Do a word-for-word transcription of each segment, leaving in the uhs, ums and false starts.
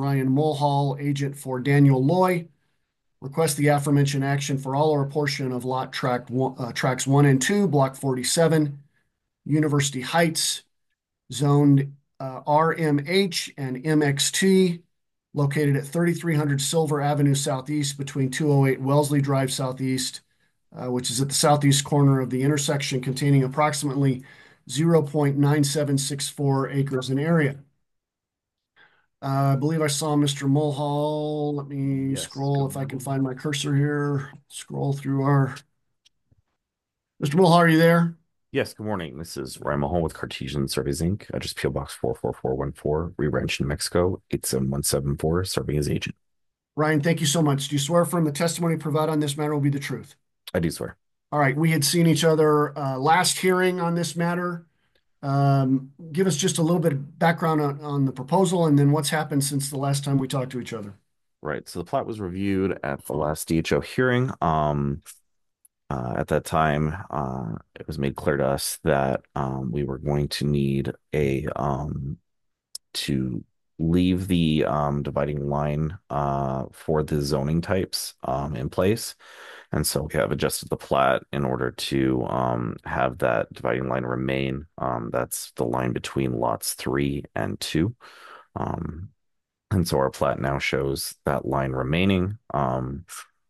Ryan Mulhall, agent for Daniel Loy. Request the aforementioned action for all or a portion of lot tract one, uh, tracks one and two, block forty-seven, University Heights, zoned uh, R M H and M X T, located at thirty-three hundred Silver Avenue Southeast between two oh eight Wellesley Drive Southeast, uh, which is at the southeast corner of the intersection, containing approximately zero point nine seven six four acres in area. Uh, I believe I saw Mister Mulhall. Let me Yes, scroll good if I can morning. find my cursor here. Scroll through our. Mister Mulhall, are you there? Yes, good morning. This is Ryan Mahone with Cartesian Surveys Incorporated. I just P O Box four four four one four, Re Ranch, New Mexico, eight seven one seven four, serving as agent. Ryan, thank you so much. Do you swear affirm the testimony provided on this matter will be the truth? I do swear. All right, we had seen each other uh, last hearing on this matter. Um, give us just a little bit of background on, on the proposal and then what's happened since the last time we talked to each other. Right. So the plat was reviewed at the last D H O hearing. Um, uh, at that time, uh, it was made clear to us that um, we were going to need a um, to leave the um, dividing line uh, for the zoning types um, in place. And so we have adjusted the plat in order to um, have that dividing line remain. Um, that's the line between lots three and two. Um, and so our plat now shows that line remaining. Um,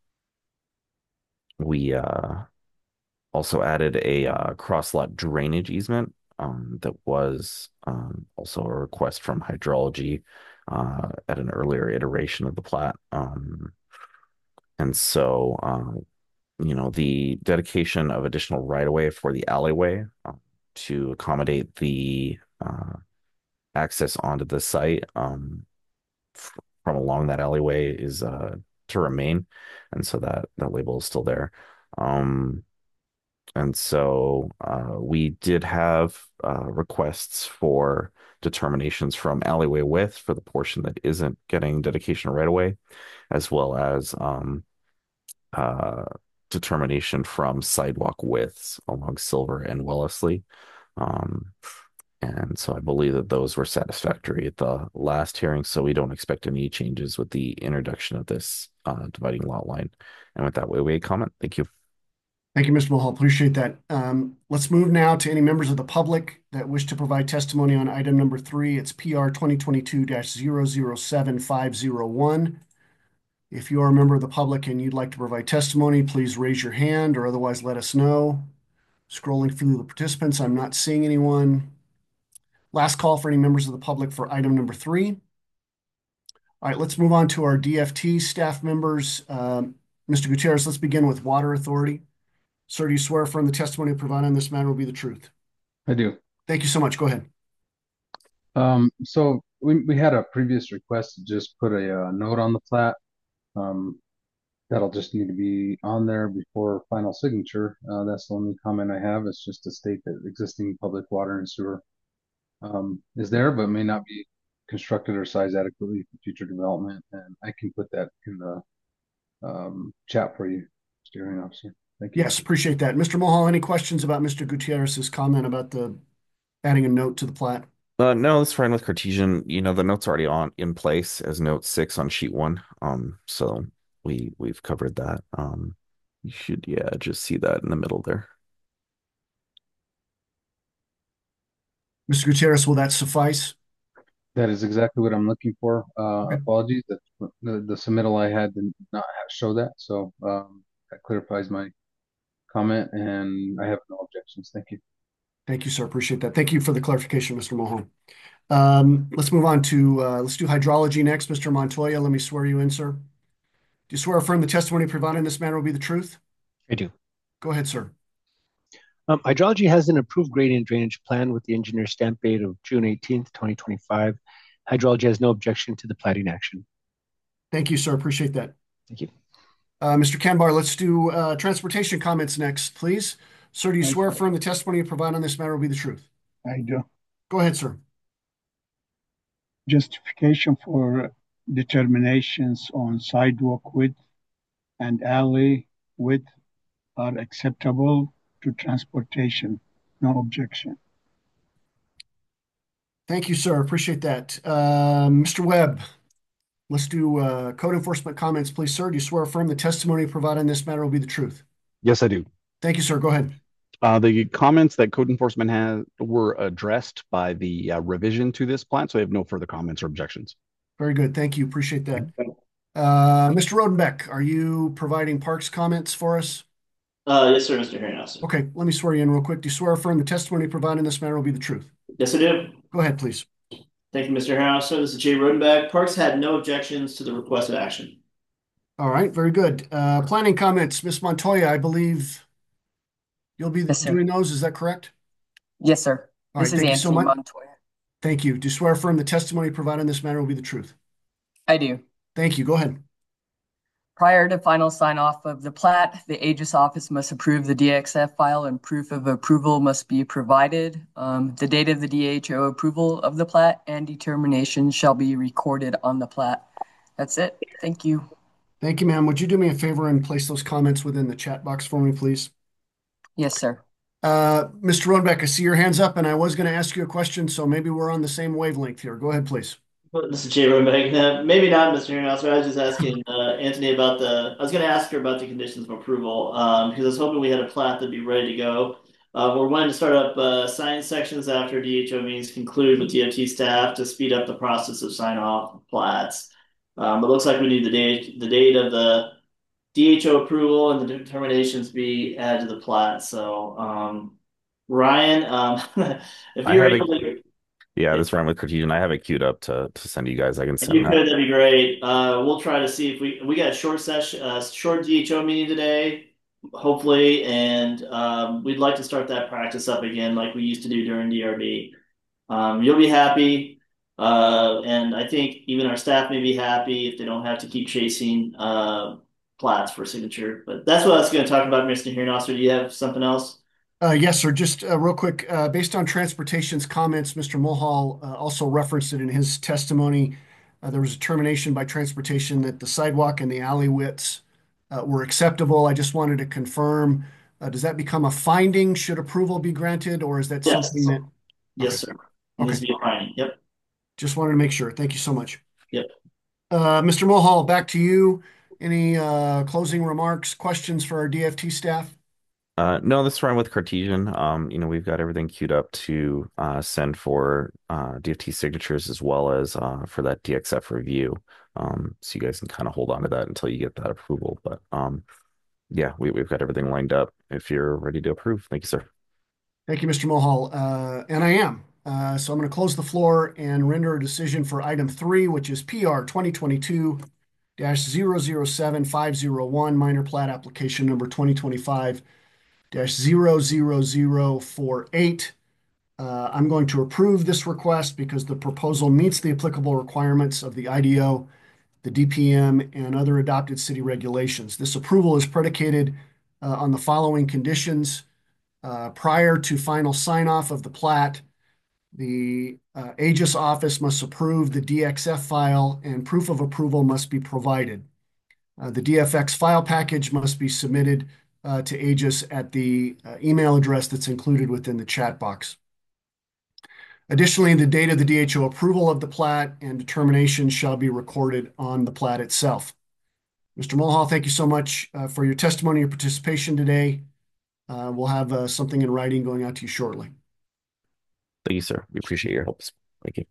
we uh, also added a uh, cross lot drainage easement um, that was um, also a request from hydrology uh, at an earlier iteration of the plat. Um, and so uh, you know, the dedication of additional right of way for the alleyway uh, to accommodate the uh, access onto the site um, f- from along that alleyway is uh, to remain, and so that that label is still there. Um, and so uh, we did have uh, requests for determinations from alleyway width for the portion that isn't getting dedication right away, as well as um, uh, determination from sidewalk widths along Silver and Wellesley. Um, and so I believe that those were satisfactory at the last hearing. So we don't expect any changes with the introduction of this uh, dividing lot line. And with that, way, way comment. Thank you. Thank you, Mister Mulhall. Appreciate that. Um, let's move now to any members of the public that wish to provide testimony on item number three. It's P R twenty twenty-two zero zero seven five zero one. If you are a member of the public and you'd like to provide testimony, please raise your hand or otherwise let us know. Scrolling through the participants, I'm not seeing anyone. Last call for any members of the public for item number three. All right, let's move on to our D F T staff members. Um, Mister Gutierrez, let's begin with Water Authority. Sir, do you swear affirm the testimony provided on this matter will be the truth? I do. Thank you so much. Go ahead. Um, so we, we had a previous request to just put a, uh note on the plat. Um, that'll just need to be on there before final signature. Uh, that's the only comment I have. It's just to state that existing public water and sewer um, is there, but may not be constructed or sized adequately for future development. And I can put that in the um, chat for you, steering officer. Thank you. Yes, appreciate that. Mister Mulhall, any questions about Mister Gutierrez's comment about the adding a note to the plat? Uh, no, that's fine with Cartesian. You know, the note's already on in place as note six on sheet one. Um, so we we've covered that. Um, you should, yeah, just see that in the middle there. Mister Gutierrez, will that suffice? That is exactly what I'm looking for. Uh, Okay. apologies that the, the submittal I had did not show that. So um, that clarifies my comment and I have no objections. Thank you. Thank you, sir. Appreciate that. Thank you for the clarification, Mister Mulhall. Um, let's move on to, uh, let's do hydrology next. Mister Montoya, let me swear you in, sir. Do you swear affirm the testimony provided in this matter will be the truth? I do. Go ahead, sir. Um, hydrology has an approved gradient drainage plan with the engineer stamp date of June eighteenth, twenty twenty-five. Hydrology has no objection to the plating action. Thank you, sir. Appreciate that. Thank you. Uh, Mister Kanbar, let's do uh, transportation comments next, please. Sir, do you swear Okay, affirm the testimony you provide on this matter will be the truth? I do. Go ahead, sir. Justification for determinations on sidewalk width and alley width are acceptable to transportation. No objection. Thank you, sir. Appreciate that. Uh, Mister Webb, Let's do uh, code enforcement comments, please, sir. Do you swear or affirm the testimony provided in this matter will be the truth? Yes, I do. Thank you, sir. Go ahead. Uh, the comments that code enforcement has were addressed by the uh, revision to this plan, so I have no further comments or objections. Very good. Thank you. Appreciate that. Uh, Mister Rodenbeck, are you providing Parks comments for us? Uh, yes, sir, Mister Harrington. Okay, let me swear you in real quick. Do you swear or affirm the testimony provided in this matter will be the truth? Yes, I do. Go ahead, please. Thank you, Mister Harrington. This is Jay Rodenbeck. Parks had no objections to the requested action. All right, very good. Uh, planning comments, Miss Montoya, I believe you'll be Yes, sir. doing those. Is that correct? Yes, sir. All This right, is thank you so Anthony much. Montoya. Thank you. Do you swear or affirm the testimony provided in this matter will be the truth? I do. Thank you. Go ahead. Prior to final sign off of the plat, the Aegis office must approve the D X F file and proof of approval must be provided. Um, the date of the D H O approval of the plat and determination shall be recorded on the plat. That's it. Thank you. Thank you, ma'am. Would you do me a favor and place those comments within the chat box for me, please? Yes, sir. Uh, Mister Rodenbeck, I see your hands up, and I was going to ask you a question, so maybe we're on the same wavelength here. Go ahead, please. Well, this is Jay Rodenbeck. Uh, maybe not, Mister Harrington. I was just asking uh, Anthony about the. I was going to ask her about the conditions of approval um, because I was hoping we had a plat that'd be ready to go. Uh, we're wanting to start up uh, sign sections after D H O meetings conclude with D O T staff to speed up the process of sign off plats. Um, it looks like we need the date, the date of the D H O approval and the determinations be added to the plat. So, um, Ryan, um, if I you're have able it. to, Yeah, this run with Cartesian. I have it queued up to to send you guys. I can if send you that. could, that'd be great. Uh, we'll try to see if we we got a short session, uh, short D H O meeting today, hopefully, and um, we'd like to start that practice up again like we used to do during D R B. Um, you'll be happy, uh, and I think even our staff may be happy if they don't have to keep chasing uh, plats for signature. But that's what I was going to talk about, Mister Hirnosser. Do you have something else? Uh, yes, sir. Just uh, real quick, uh, based on transportation's comments, Mister Mulhall uh, also referenced it in his testimony. Uh, there was a determination by transportation that the sidewalk and the alley widths uh, were acceptable. I just wanted to confirm, uh, does that become a finding should approval be granted, or is that Yes. something that? Yes, Okay. sir. It needs Okay. to be a finding. Yep. Just wanted to make sure. Thank you so much. Yep. Uh, Mister Mulhall, back to you. Any uh, closing remarks, questions for our D F T staff? Uh, no, this run with Cartesian. Um, you know, we've got everything queued up to uh, send for uh, D F T signatures as well as uh, for that D X F review. Um, so you guys can kind of hold on to that until you get that approval. But um, yeah, we, we've got everything lined up if you're ready to approve. Thank you, sir. Thank you, Mister Mulhall. Uh, and I am. Uh, so I'm going to close the floor and render a decision for item three, which is P R twenty twenty-two dash zero zero seven five zero one, minor plat application number twenty twenty-five dash zero zero zero four eight. Uh, I'm going to approve this request because the proposal meets the applicable requirements of the I D O, the D P M, and other adopted city regulations. This approval is predicated uh, on the following conditions. Uh, prior to final sign off of the plat, the uh, Aegis office must approve the D X F file and proof of approval must be provided. Uh, the D F X file package must be submitted uh, to Aegis at the uh, email address that's included within the chat box. Additionally, the date of the D H O approval of the plat and determination shall be recorded on the plat itself. Mister Mulhall, thank you so much uh, for your testimony and participation today. Uh, we'll have uh, something in writing going out to you shortly. Thank you, sir. We appreciate your help. Thank you.